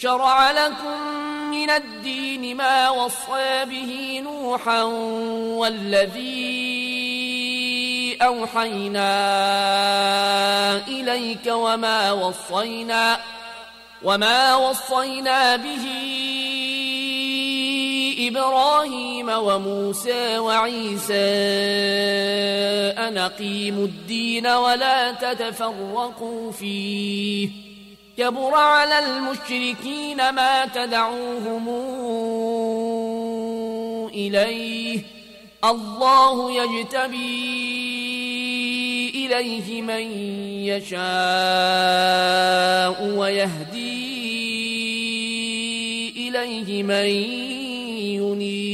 شرع لكم من الدين ما وصى به نوحا والذي أوحينا إليك وما وصينا به إبراهيم وموسى وعيسى أن أقيموا الدين ولا تتفرقوا فيه كبر على المشركين ما تدعوهم إليه الله يجتبي إليه من يشاء ويهدي إليه من ينيب